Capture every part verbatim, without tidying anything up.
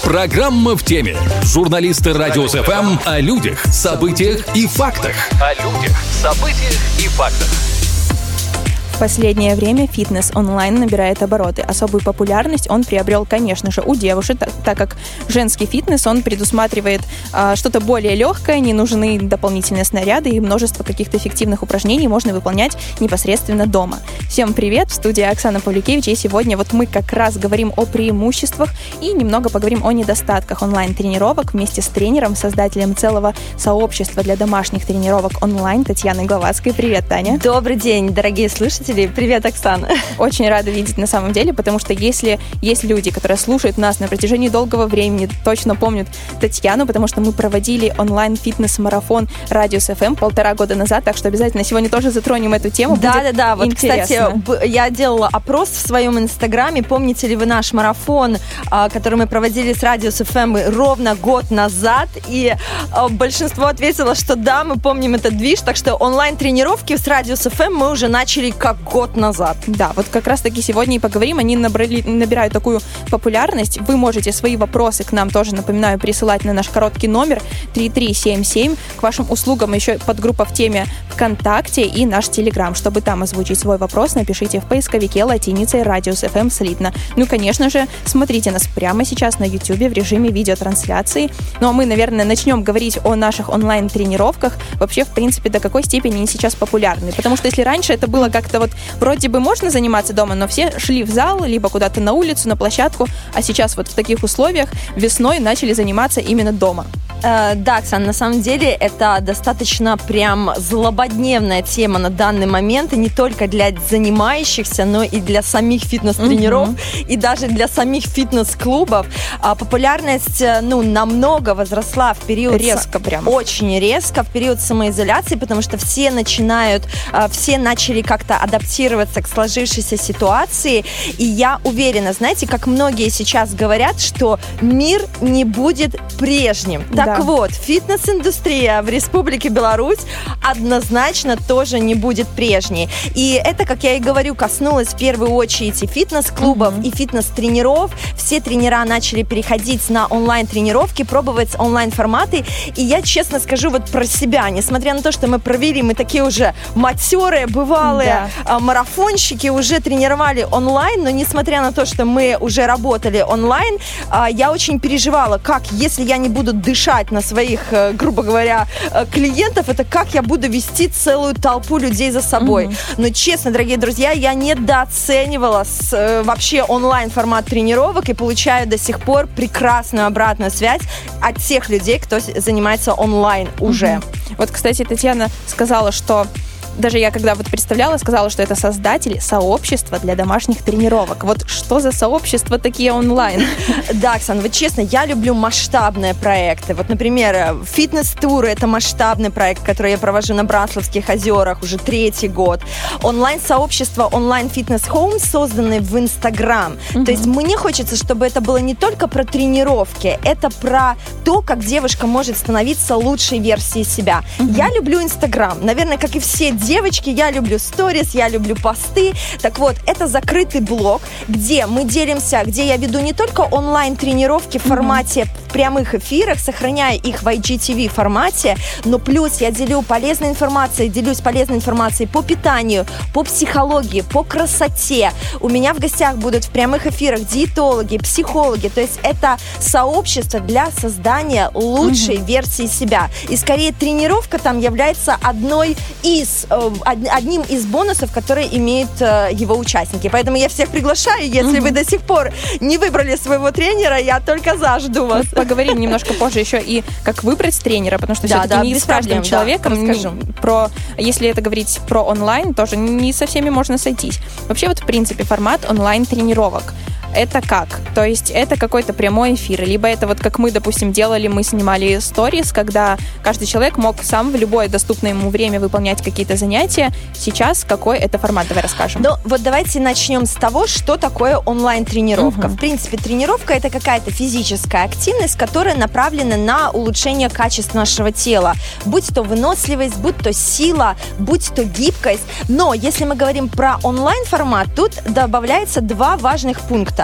Программа в теме. Журналисты Радиус эф эм о людях, событиях и фактах. О людях, событиях и фактах. В последнее время фитнес онлайн набирает обороты. Особую популярность он приобрел, конечно же, у девушек, так, так как женский фитнес, он предусматривает а, что-то более легкое, не нужны дополнительные снаряды, и множество каких-то эффективных упражнений можно выполнять непосредственно дома. Всем привет, в студии Оксана Павлюкевич, и сегодня вот мы как раз говорим о преимуществах и немного поговорим о недостатках онлайн-тренировок вместе с тренером, создателем целого сообщества для домашних тренировок онлайн Татьяной Гловацкой. Привет, Таня. Добрый день, дорогие слушатели. Привет, Оксана. Очень рада видеть на самом деле, потому что если есть люди, которые слушают нас на протяжении долгого времени, точно помнят Татьяну, потому что мы проводили онлайн-фитнес-марафон Радиус эф эм полтора года назад, так что обязательно сегодня тоже затронем эту тему. Да-да-да, вот, интересно. Кстати, я делала опрос в своем инстаграме. Помните ли вы наш марафон, который мы проводили с Радиус эф эм ровно год назад? И большинство ответило, что да, мы помним этот движ, так что онлайн-тренировки с Радиус эф эм мы уже начали как год назад. Да, вот как раз-таки сегодня и поговорим. Они набрали, набирают такую популярность. Вы можете свои вопросы к нам тоже, напоминаю, присылать на наш короткий номер три три семь семь. К вашим услугам еще подгруппа в теме ВКонтакте и наш Телеграм. Чтобы там озвучить свой вопрос, напишите в поисковике латиницей Радиус эф эм слитно. Ну, конечно же, смотрите нас прямо сейчас на Ютубе в режиме видеотрансляции. Ну, а мы, наверное, начнем говорить о наших онлайн-тренировках. Вообще, в принципе, до какой степени они сейчас популярны. Потому что если раньше это было как-то вот вроде бы можно заниматься дома, но все шли в зал, либо куда-то на улицу, на площадку, а сейчас вот в таких условиях весной начали заниматься именно дома. Э, да, Оксана, на самом деле это достаточно прям злободневная тема на данный момент, и не только для занимающихся, но и для самих фитнес-тренеров, mm-hmm. и даже для самих фитнес-клубов. А популярность, ну, намного возросла в период... Резко прям. Очень резко, в период самоизоляции, потому что все начинают, все начали как-то адаптироваться к сложившейся ситуации, и я уверена, знаете, как многие сейчас говорят, что мир не будет прежним. Так да. вот, фитнес-индустрия в Республике Беларусь однозначно тоже не будет прежней. И это, как я и говорю, коснулось в первую очередь и фитнес-клубов, mm-hmm. и фитнес-тренеров. Все тренера начали переходить на онлайн-тренировки, пробовать онлайн-форматы. И я честно скажу вот про себя, несмотря на то, что мы провели, мы такие уже матерые, бывалые да. марафонщики, уже тренировали онлайн, но несмотря на то, что мы уже работали онлайн, я очень переживала, как, если я не буду дышать на своих, грубо говоря, клиентов, это как я буду вести целую толпу людей за собой. Mm-hmm. Но честно, дорогие друзья, я недооценивала с, вообще онлайн-формат тренировок и получаю до сих пор прекрасную обратную связь от тех людей, кто занимается онлайн уже. Mm-hmm. Вот, кстати, Татьяна сказала, что даже я, когда вот представляла, сказала, что это создатели сообщества для домашних тренировок. Вот что за сообщества такие онлайн? Да, Оксана, вот честно, я люблю масштабные проекты. Вот, например, фитнес-туры — это масштабный проект, который я провожу на Браславских озерах уже третий год. Онлайн-сообщество онлайн-фитнес-хоум, созданное в Инстаграм. Mm-hmm. То есть мне хочется, чтобы это было не только про тренировки, это про то, как девушка может становиться лучшей версией себя. Mm-hmm. Я люблю Инстаграм. Наверное, как и все девочки, я люблю сторис, я люблю посты. Так вот, это закрытый блог, где мы делимся, где я веду не только онлайн-тренировки в формате mm-hmm. прямых эфирах, сохраняя их в ай джи ти ви формате, но плюс я делю полезной информацией, делюсь полезной информацией по питанию, по психологии, по красоте. У меня в гостях будут в прямых эфирах диетологи, психологи, то есть это сообщество для создания лучшей mm-hmm. версии себя. И скорее тренировка там является одной из одним из бонусов, которые имеют э, его участники. Поэтому я всех приглашаю. Если mm-hmm. вы до сих пор не выбрали своего тренера, я только за жду вас. Мы поговорим немножко позже еще и как выбрать тренера, потому что да, все-таки да, не с каждым проблем, человеком. Да, расскажу. Про, если это говорить про онлайн, тоже не со всеми можно сойтись. Вообще вот в принципе формат онлайн-тренировок. Это как? То есть это какой-то прямой эфир, либо это вот как мы, допустим, делали, мы снимали сторис, когда каждый человек мог сам в любое доступное ему время выполнять какие-то занятия. Сейчас какой это формат? Давай расскажем. Ну, вот давайте начнем с того, что такое онлайн-тренировка. Угу. В принципе, тренировка — это какая-то физическая активность, которая направлена на улучшение качества нашего тела. Будь то выносливость, будь то сила, будь то гибкость. Но если мы говорим про онлайн-формат, тут добавляется два важных пункта.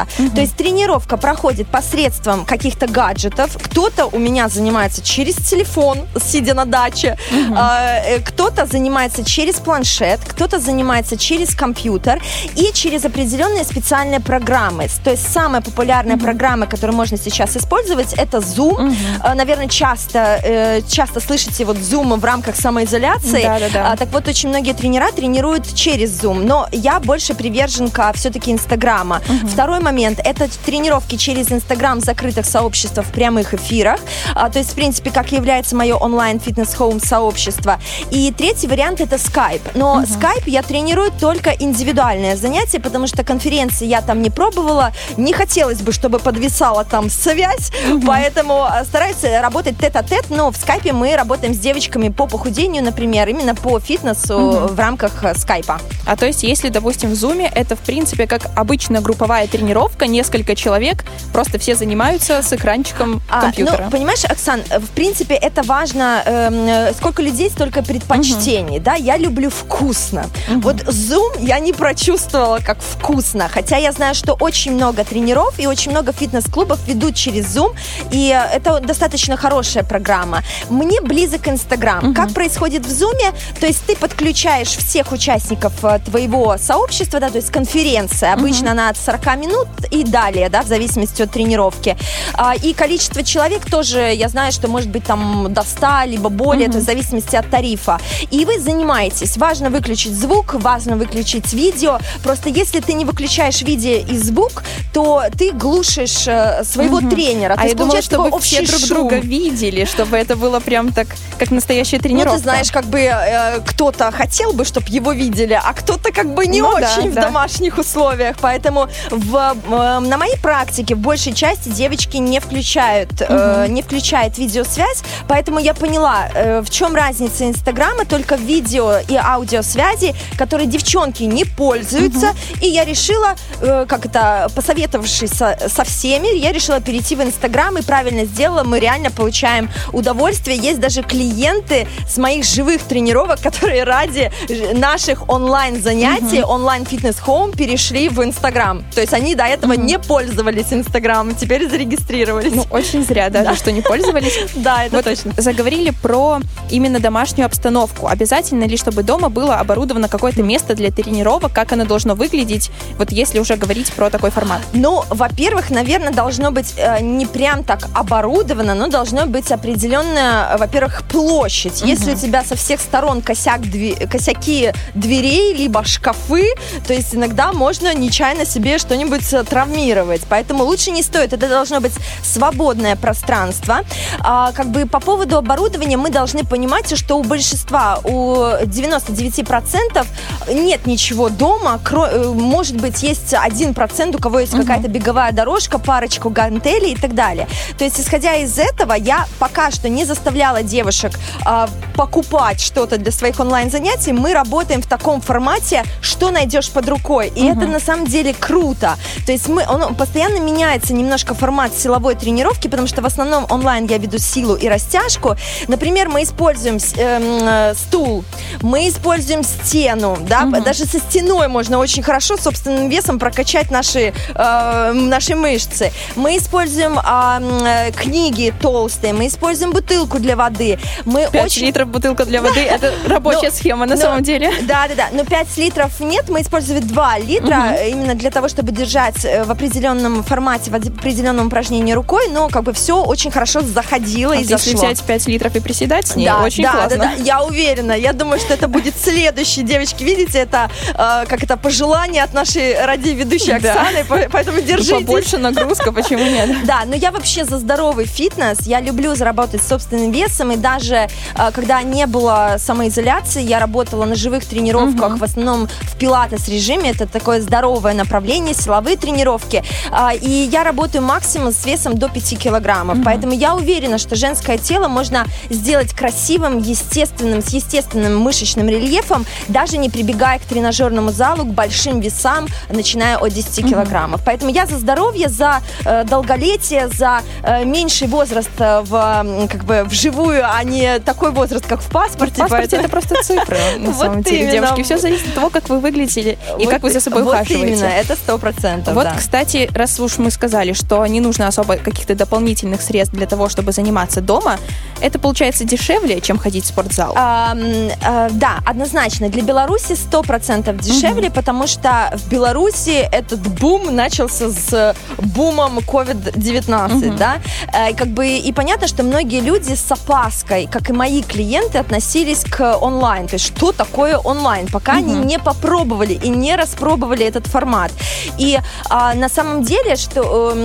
место. Угу. То есть тренировка проходит посредством каких-то гаджетов. Кто-то у меня занимается через телефон, сидя на даче. Угу. Э, кто-то занимается через планшет, кто-то занимается через компьютер и через определенные специальные программы. То есть самая популярная угу. программа, которую можно сейчас использовать, это Zoom. Угу. Э, наверное, часто, э, часто слышите вот Zoom в рамках самоизоляции. Да, да, да. А, так вот, очень многие тренера тренируют через Zoom, но я больше приверженка все-таки Инстаграма. Угу. Второй момент – это тренировки через Инстаграм в закрытых сообществах в прямых эфирах. А, то есть, в принципе, как является мое онлайн-фитнес-хоум сообщество. И третий вариант – это Skype. Но угу. Skype я тренирую только индивидуальные занятия, потому что конференции я там не пробовала. Не хотелось бы, чтобы подвисала там связь, угу. поэтому стараюсь работать тет-а-тет, но в Skype мы работаем с девочками по похудению, например, именно по фитнесу угу. в рамках скайпа. А то есть, если, допустим, в Zoom, это, в принципе, как обычно групповая тренировка, несколько человек, просто все занимаются с экранчиком а, компьютера. Ну, понимаешь, Оксан, в принципе, это важно, э, сколько людей, столько предпочтений, угу. да, я люблю вкусно. Угу. Вот Zoom я не прочувствовала как вкусно, хотя я знаю, что очень много тренеров и очень много фитнес-клубов ведут через Zoom, и это достаточно хорошая программа. Мне близок Инстаграм. Угу. Как происходит в Zoom? То есть ты подключаешь всех участников твоего сообщества, да, то есть конференция. Обычно uh-huh. она от сорок минут и далее, да, в зависимости от тренировки. А, и количество человек тоже, я знаю, что может быть там до ста, либо более, uh-huh. то есть в зависимости от тарифа. И вы занимаетесь. Важно выключить звук, важно выключить видео. Просто если ты не выключаешь видео и звук, то ты глушишь э, своего uh-huh. тренера. А то я думала, чтобы все друг шум. друга видели, чтобы это было прям так, как настоящая тренировка. Ну, ты знаешь, как бы э, кто-то хотел бы, чтобы его видели, а кто-то как бы не ну, очень да, в да. домашних условиях. Поэтому в, э, на моей практике в большей части девочки не включают, угу. э, не включают видеосвязь, поэтому я поняла, э, в чем разница Инстаграма, только в видео и аудиосвязи, которые девчонки не пользуются, угу. и я решила, э, как это, посоветовавшись со, со всеми, я решила перейти в Инстаграм и правильно сделала, мы реально получаем удовольствие. Есть даже клиенты с моих живых тренировок, которые ради наших онлайн-занятий, uh-huh. онлайн-фитнес-хоум перешли в Инстаграм. То есть они до этого uh-huh. не пользовались Инстаграмом, теперь зарегистрировались. Ну, очень зря даже, да. что не пользовались. Да, это вот точно. Заговорили про именно домашнюю обстановку. Обязательно ли, чтобы дома было оборудовано какое-то место для тренировок, как оно должно выглядеть, вот если уже говорить про такой формат? Ну, во-первых, наверное, должно быть э, не прям так оборудовано, но должно быть определенная, во-первых, площадь. Uh-huh. Если у тебя со всех сторон косяк, дви- косяки дверей, либо шкафы, то есть иногда можно нечаянно себе что-нибудь травмировать. Поэтому лучше не стоит. Это должно быть свободное пространство. А, как бы по поводу оборудования мы должны понимать, что у большинства, у девяносто девять процентов нет ничего дома. Кро- может быть, есть один процент, у кого есть uh-huh. какая-то беговая дорожка, парочку гантелей и так далее. То есть, исходя из этого, я пока что не заставляла девушек а, покупать что-то для своих онлайн-занятий. Мы работаем в таком формате, что найдешь под рукой. И uh-huh. это на самом деле круто. То есть мы, он постоянно меняется немножко формат силовой тренировки, потому что в основном онлайн я веду силу и растяжку. Например, мы используем э, стул, мы используем стену, да, uh-huh. даже со стеной можно очень хорошо собственным весом прокачать наши, э, наши мышцы. Мы используем э, книги толстые, мы используем бутылку для воды. Мы пять очень... литров бутылка для воды, это рабочая но, схема на но, самом деле. Да, да, да, но пять литров нет, мы использовали два литра uh-huh. именно для того, чтобы держать в определенном формате, в определенном упражнении рукой, но как бы все очень хорошо заходило а и зашло. Если взять пять литров и приседать с ней, да, очень да, классно. Да, да, я уверена, я думаю, что это будет следующий, девочки, видите, это э, как это пожелание от нашей радиоведущей Оксаны, да. поэтому держитесь. Ну, побольше нагрузка, почему нет? Да, но я вообще за здоровый фитнес, я люблю заработать собственным весом, и даже э, когда не было самоизоляции, я работала на живых тренировках, uh-huh. в основном в пилатес-режиме, это такое здоровое направление, силовые тренировки, э, и я работаю максимум с весом до пяти килограммов, uh-huh. поэтому я уверена, что женское тело можно сделать красивым, естественным, с естественным мышечным рельефом, даже не прибегая к тренажерному залу, к большим весам, начиная от десяти uh-huh. килограммов. Поэтому я за здоровье, за э, долголетие, за э, меньший возраст в, как бы, вживую, а не такой возраст, как в паспорте. В паспорте это просто цифры, на самом деле, девушки. Все зависит от того, как вы выглядите и как вы за собой ухаживаете. Вот именно, это сто процентов. процентов, Вот, да. кстати, раз уж мы сказали, что не нужно особо каких-то дополнительных средств для того, чтобы заниматься дома, это получается дешевле, чем ходить в спортзал? А, а, да, однозначно. Для Беларуси сто процентов дешевле, угу. потому что в Беларуси этот бум начался с бумом ковид девятнадцать, угу. да. И, как бы, и понятно, что многие люди с опаской, как и мои клиенты, относились к онлайн. То есть, что такое онлайн? Пока угу. они не попробовали и не распробовали этот формат. И а, на самом деле, что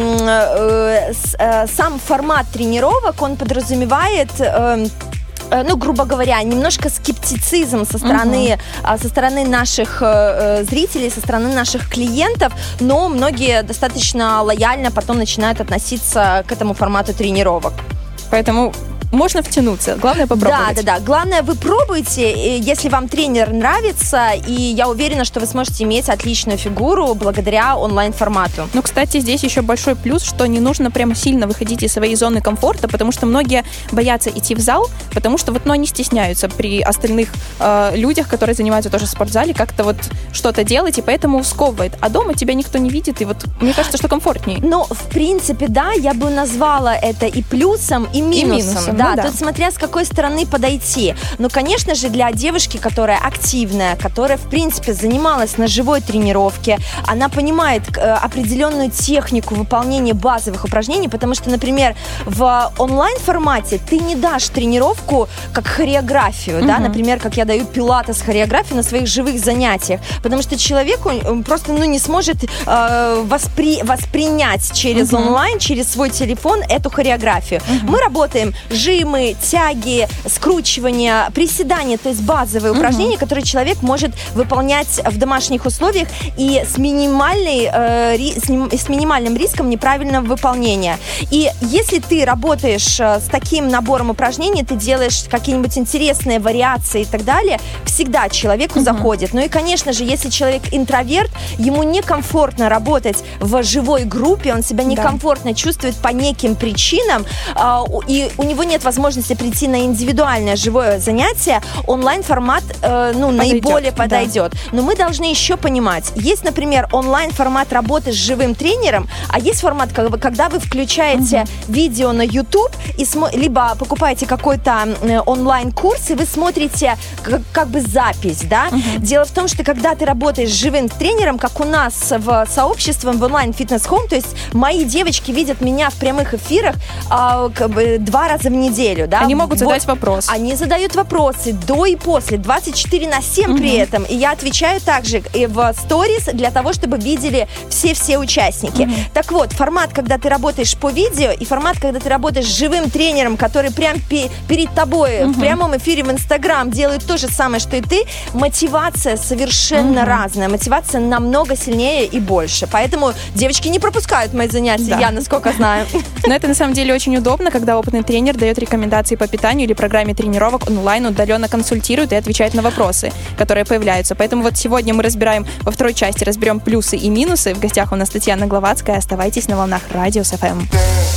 э, э, сам формат тренировок, он подразумевает... Э, ну, грубо говоря, немножко скептицизм со стороны, uh-huh. со стороны наших э, зрителей, со стороны наших клиентов, но многие достаточно лояльно потом начинают относиться к этому формату тренировок. Поэтому можно втянуться, главное попробовать. Да, да, да. Главное, вы пробуйте, если вам тренер нравится, и я уверена, что вы сможете иметь отличную фигуру благодаря онлайн-формату. Ну, кстати, здесь еще большой плюс, что не нужно прям сильно выходить из своей зоны комфорта, потому что многие боятся идти в зал, потому что вот, ну, они стесняются при остальных э, людях, которые занимаются тоже в спортзале, как-то вот что-то делать, и поэтому сковывает. А дома тебя никто не видит, и вот мне кажется, что комфортнее. Ну, в принципе, да, я бы назвала это и плюсом, и минусом. И минусом. Да, ну, да, тут смотря с какой стороны подойти. Но, конечно же, для девушки, которая активная, которая, в принципе, занималась на живой тренировке, она понимает э, определенную технику выполнения базовых упражнений, потому что, например, в онлайн-формате ты не дашь тренировку как хореографию, mm-hmm. да, например, как я даю пилатес хореографию на своих живых занятиях, потому что человек просто, ну, не сможет э, воспри- воспринять через mm-hmm. онлайн, через свой телефон эту хореографию. Mm-hmm. Мы работаем жимы, тяги, скручивания, приседания, то есть базовые uh-huh. упражнения, которые человек может выполнять в домашних условиях и с, минимальной, э, ри, с, ним, с минимальным риском неправильного выполнения. И если ты работаешь э, с таким набором упражнений, ты делаешь какие-нибудь интересные вариации и так далее, всегда человеку uh-huh. заходит. Ну и, конечно же, если человек интроверт, ему некомфортно работать в живой группе, он себя некомфортно да. чувствует по неким причинам, э, и у него нет возможности прийти на индивидуальное живое занятие, онлайн-формат э, ну, подойдет, наиболее подойдет. Да. Но мы должны еще понимать, есть, например, онлайн-формат работы с живым тренером, а есть формат, когда вы включаете угу. видео на YouTube, и смо- либо покупаете какой-то э, онлайн-курс, и вы смотрите как, как бы запись, да? Угу. Дело в том, что когда ты работаешь с живым тренером, как у нас в сообществе в онлайн-фитнес-хоум, то есть мои девочки видят меня в прямых эфирах э, как бы два раза в неделю, да? Они могут задать вот, вопрос. Они задают вопросы до и после, двадцать четыре на семь угу. при этом. И я отвечаю также и в сторис для того, чтобы видели все-все участники. Угу. Так вот, формат, когда ты работаешь по видео, и формат, когда ты работаешь с живым тренером, который прям пе- перед тобой угу. в прямом эфире в Инстаграм делает то же самое, что и ты, мотивация совершенно угу. разная. Мотивация намного сильнее и больше. Поэтому девочки не пропускают мои занятия, да. я насколько знаю. Но это на самом деле очень удобно, когда опытный тренер дает рекомендации по питанию или программе тренировок онлайн, удаленно консультирует и отвечает на вопросы, которые появляются. Поэтому вот сегодня мы разбираем, во второй части разберем плюсы и минусы. В гостях у нас Татьяна Гловацкая. Оставайтесь на волнах Радиус эф эм.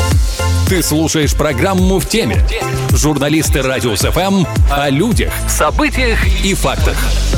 Ты слушаешь программу «В теме». Журналисты Радиус эф эм о людях, событиях и фактах.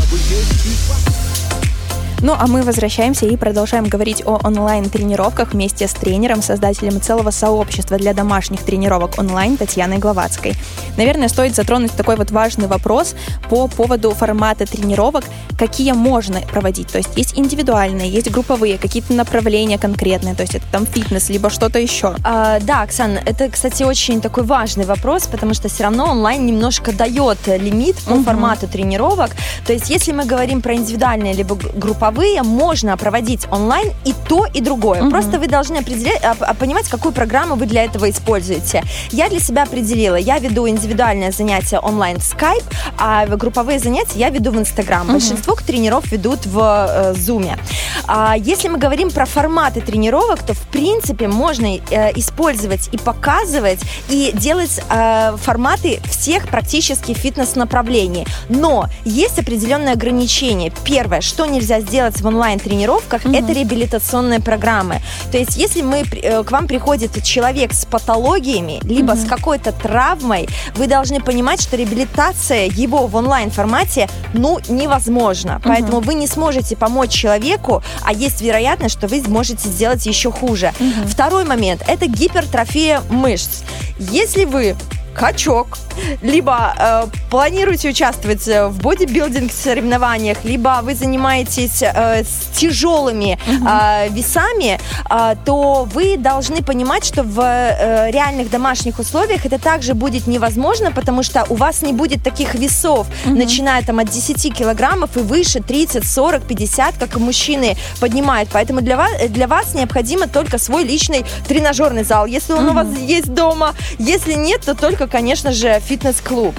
Ну, а мы возвращаемся и продолжаем говорить о онлайн-тренировках вместе с тренером, создателем целого сообщества для домашних тренировок онлайн Татьяной Гловацкой. Наверное, стоит затронуть такой вот важный вопрос по поводу формата тренировок, какие можно проводить. То есть есть индивидуальные, есть групповые, какие-то направления конкретные, то есть это там фитнес, либо что-то еще. А, да, Оксана, это, кстати, очень такой важный вопрос, потому что все равно онлайн немножко дает лимит по угу. формату тренировок. То есть если мы говорим про индивидуальные либо групповые, можно проводить онлайн и то, и другое. Mm-hmm. Просто вы должны определять, понимать, какую программу вы для этого используете. Я для себя определила. Я веду индивидуальное занятие онлайн в Skype, а групповые занятия я веду в Instagram. Mm-hmm. Большинство тренеров ведут в э, Zoom. А, если мы говорим про форматы тренировок, то, в принципе, можно э, использовать и показывать, и делать э, форматы всех практически фитнес-направлений. Но есть определенные ограничения. Первое, что нельзя сделать сделать в онлайн-тренировках, mm-hmm. это реабилитационные программы. То есть если мы, к вам приходит человек с патологиями, либо mm-hmm. с какой-то травмой, вы должны понимать, что реабилитация его в онлайн-формате, ну, невозможно. Mm-hmm. Поэтому вы не сможете помочь человеку, а есть вероятность, что вы можете сделать еще хуже. Mm-hmm. Второй момент – это гипертрофия мышц. Если вы качок, либо э, планируете участвовать в бодибилдинг-соревнованиях, либо вы занимаетесь э, с тяжелыми э, весами, э, то вы должны понимать, что в э, реальных домашних условиях это также будет невозможно, потому что у вас не будет таких весов, uh-huh. начиная там от десяти килограммов и выше, тридцать, сорок, пятьдесят, как и мужчины поднимают. Поэтому для вас, для вас необходимо только свой личный тренажерный зал, если он uh-huh. у вас есть дома. Если нет, то только, конечно же, фитнес-клуб.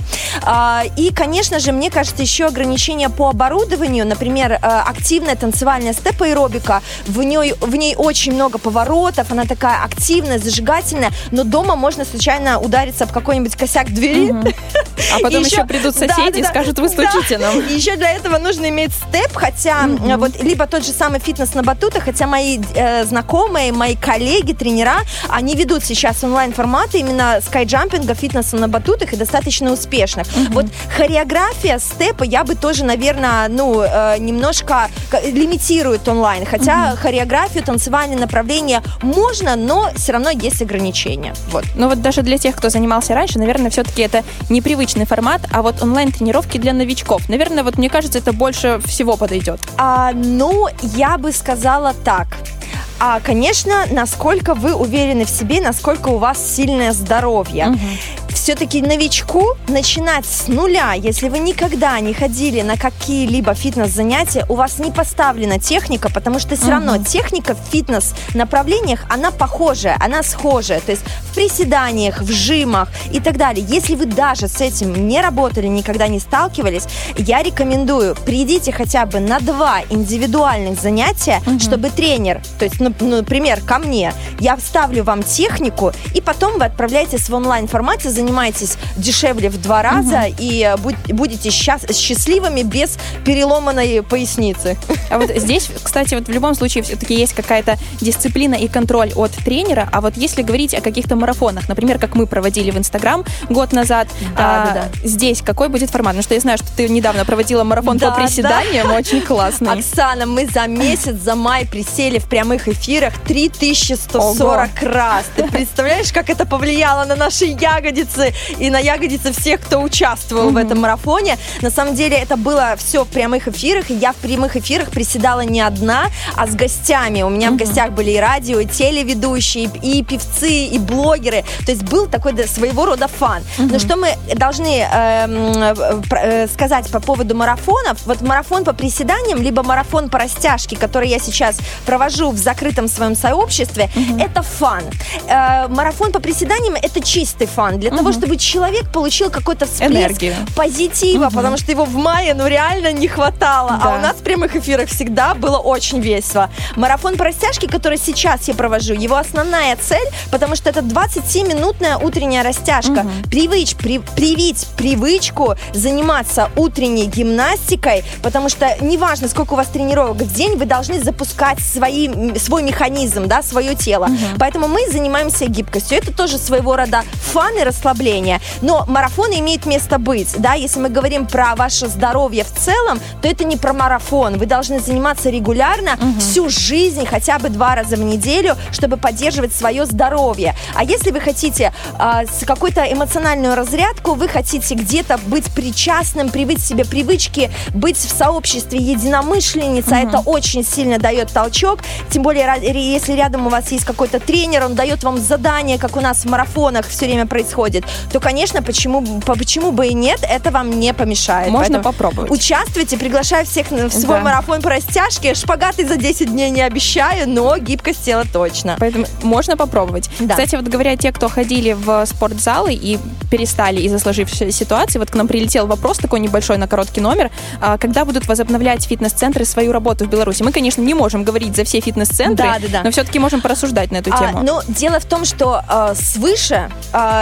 И, конечно же, мне кажется, еще ограничения по оборудованию. Например, активная танцевальная степ-аэробика. В ней, в ней очень много поворотов, она такая активная, зажигательная, но дома можно случайно удариться об какой-нибудь косяк двери. Угу. А потом еще, еще придут соседи да, и да, скажут, вы стучите да. нам. И еще для этого нужно иметь степ, хотя угу. вот либо тот же самый фитнес на батутах, хотя мои э, знакомые, мои коллеги, тренера, они ведут сейчас онлайн-форматы именно скайджампинга, фитнеса на батутах, и достаточно успешных. Uh-huh. Вот хореография степа я бы тоже, наверное, ну, э, немножко лимитирует онлайн. Хотя uh-huh. хореографию, танцевальные направления можно, но все равно есть ограничения. Вот. Ну вот даже для тех, кто занимался раньше, наверное, все-таки это непривычный формат, а вот онлайн-тренировки для новичков, наверное, вот мне кажется, это больше всего подойдет. А, ну, я бы сказала так. А, конечно, насколько вы уверены в себе, насколько у вас сильное здоровье. Угу. Все-таки новичку начинать с нуля, если вы никогда не ходили на какие-либо фитнес-занятия, у вас не поставлена техника, потому что все угу. равно техника в фитнес-направлениях, она похожая, она схожая. То есть в приседаниях, в жимах и так далее. Если вы даже с этим не работали, никогда не сталкивались, я рекомендую, придите хотя бы на два индивидуальных занятия, угу. чтобы тренер, то есть, ну, например, ко мне, я вставлю вам технику, и потом вы отправляетесь в онлайн-формате, занимаетесь дешевле в два раза угу. и будете счастливыми без переломанной поясницы. А вот здесь, кстати, вот в любом случае все-таки есть какая-то дисциплина и контроль от тренера, а вот если говорить о каких-то марафонах, например, как мы проводили в Инстаграм год назад, да, а, да, да. здесь какой будет формат? Потому что я знаю, что ты недавно проводила марафон да, по приседаниям, да. очень классный. Оксана, мы за месяц, за май присели в прямых эфирах три тысячи сто сорок Ого. Раз. Ты представляешь, как это повлияло на наши ягодицы и на ягодицы всех, кто участвовал mm-hmm. в этом марафоне. На самом деле это было все в прямых эфирах, и я в прямых эфирах приседала не одна, а с гостями. У меня mm-hmm. в гостях были и радио, и телеведущие, и певцы, и блогеры. То есть был такой да, своего рода фан. Mm-hmm. Но что мы должны э, э, сказать по поводу марафонов? Вот марафон по приседаниям, либо марафон по растяжке, который я сейчас провожу в закрытом своем сообществе, mm-hmm. это фан. Э, марафон по приседаниям — это чистый фан. Для mm-hmm. того, чтобы человек получил какой-то всплеск энергию, позитива, mm-hmm. потому что его в мае, ну, реально не хватало. Да. А у нас в прямых эфирах всегда было очень весело. Марафон по растяжке, который сейчас я провожу, его основная цель, потому что это двадцатиминутная утренняя растяжка. Mm-hmm. Привыч, при, привить привычку заниматься утренней гимнастикой, потому что неважно, сколько у вас тренировок в день, вы должны запускать свои, свой механизм, да, свое тело. Mm-hmm. Поэтому мы занимаемся гибкостью. Это тоже своего рода фан и расслабление. Но марафон имеет место быть. Да? Если мы говорим про ваше здоровье в целом, то это не про марафон. Вы должны заниматься регулярно угу. всю жизнь, хотя бы два раза в неделю, чтобы поддерживать свое здоровье. А если вы хотите э, какую-то эмоциональную разрядку, вы хотите где-то быть причастным, привить себе привычки, быть в сообществе единомышленниц, угу. а это очень сильно дает толчок. Тем более, если рядом у вас есть какой-то тренер, он дает вам задание, как у нас в марафонах все время происходит, то, конечно, почему, почему бы и нет, это вам не помешает. Можно Поэтому попробовать. Участвуйте, приглашаю всех в свой да. марафон по растяжке. Шпагаты за десять дней не обещаю, но гибкость тела точно. Поэтому можно попробовать. Да. Кстати, вот говоря, те, кто ходили в спортзалы и перестали из-за сложившейся ситуации, вот к нам прилетел вопрос такой небольшой на короткий номер, когда будут возобновлять фитнес-центры свою работу в Беларуси? Мы, конечно, не можем говорить за все фитнес-центры, да, да, да. но все-таки можем порассуждать на эту тему. А, ну, дело в том, что э, свыше э, никто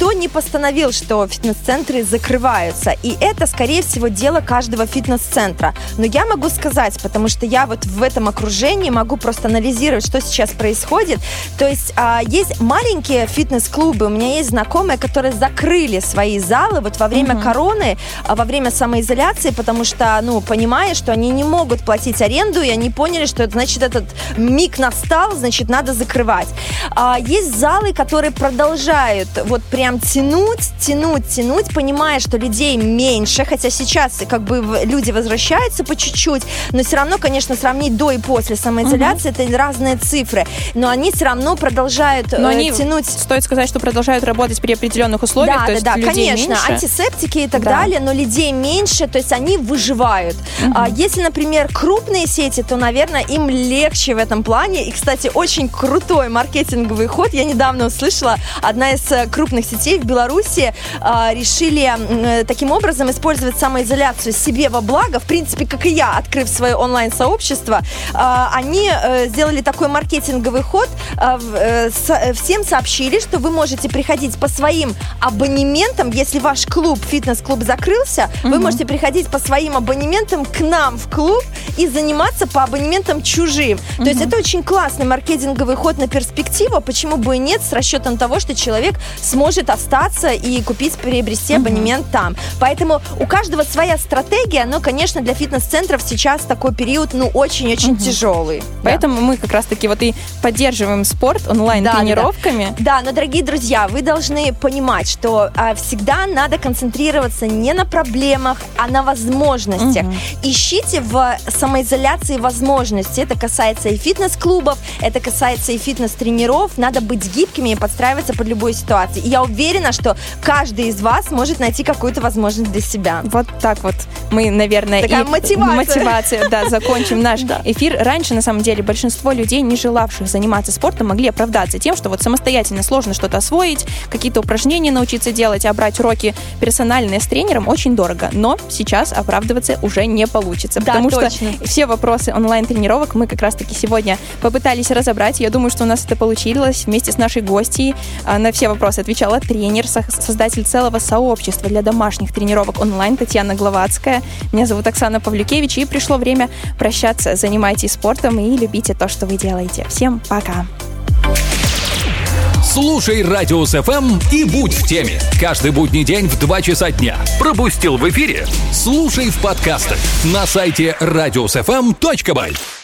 никто не постановил, что фитнес-центры закрываются. И это, скорее всего, дело каждого фитнес-центра. Но я могу сказать, потому что я вот в этом окружении могу просто анализировать, что сейчас происходит. То есть а, есть маленькие фитнес-клубы, у меня есть знакомые, которые закрыли свои залы вот во время uh-huh. короны, а, во время самоизоляции, потому что, ну, понимая, что они не могут платить аренду, и они поняли, что, значит, этот миг настал, значит, надо закрывать. А, есть залы, которые продолжают вот прям тянуть, тянуть, тянуть, понимая, что людей меньше, хотя сейчас как бы люди возвращаются по чуть-чуть, но все равно, конечно, сравнить до и после самоизоляции, uh-huh. это разные цифры, но они все равно продолжают но э, они, тянуть. Стоит сказать, что продолжают работать при определенных условиях, да, то есть да, да, людей конечно, меньше. Антисептики и так да. далее, но людей меньше, то есть они выживают. Uh-huh. А, если, например, крупные сети, то, наверное, им легче в этом плане. И, кстати, очень крутой маркетинговый ход. Я недавно услышала, одна из крупных сетей в Беларуси а, решили а, таким образом использовать самоизоляцию себе во благо. В принципе, как и я, открыв свое онлайн-сообщество, а, они а, сделали такой маркетинговый ход. А, а, с, всем сообщили, что вы можете приходить по своим абонементам. Если ваш клуб, фитнес-клуб закрылся, mm-hmm. вы можете приходить по своим абонементам к нам в клуб и заниматься по абонементам чужим. Mm-hmm. То есть это очень классный маркетинговый ход на перспективу. Почему бы и нет, с расчетом того, что человек сможет остаться и купить, приобрести mm-hmm. абонемент там. Поэтому у каждого своя стратегия, но, конечно, для фитнес-центров сейчас такой период, ну, очень-очень mm-hmm. тяжелый. Поэтому да. мы как раз-таки вот и поддерживаем спорт онлайн-тренировками. Да, да, да. да, но, дорогие друзья, вы должны понимать, что а, всегда надо концентрироваться не на проблемах, а на возможностях. Mm-hmm. Ищите в самоизоляции возможности. Это касается и фитнес-клубов, это касается и фитнес-тренеров. Надо быть гибкими и подстраиваться под любую ситуацию. И я уверена, что каждый из вас может найти какую-то возможность для себя. Вот так вот мы, наверное, такая и мотивация. мотивация, да, закончим наш эфир. Раньше, на самом деле, большинство людей, не желавших заниматься спортом, могли оправдаться тем, что вот самостоятельно сложно что-то освоить, какие-то упражнения научиться делать, а брать уроки персональные с тренером очень дорого. Но сейчас оправдываться уже не получится, да, потому точно. что все вопросы онлайн-тренировок мы как раз-таки сегодня попытались разобрать. Я думаю, что у нас это получилось. Вместе с нашей гостьей на все вопросы отвечала тренер, создатель целого сообщества для домашних тренировок онлайн Татьяна Гловацкая. Меня зовут Оксана Павлюкевич, и пришло время прощаться. Занимайтесь спортом и любите то, что вы делаете. Всем пока! Слушай Радиус эф эм и будь в теме. Каждый будний день в два часа дня. Пропустил в эфире? Слушай в подкастах на сайте радиус эф эм точка бай.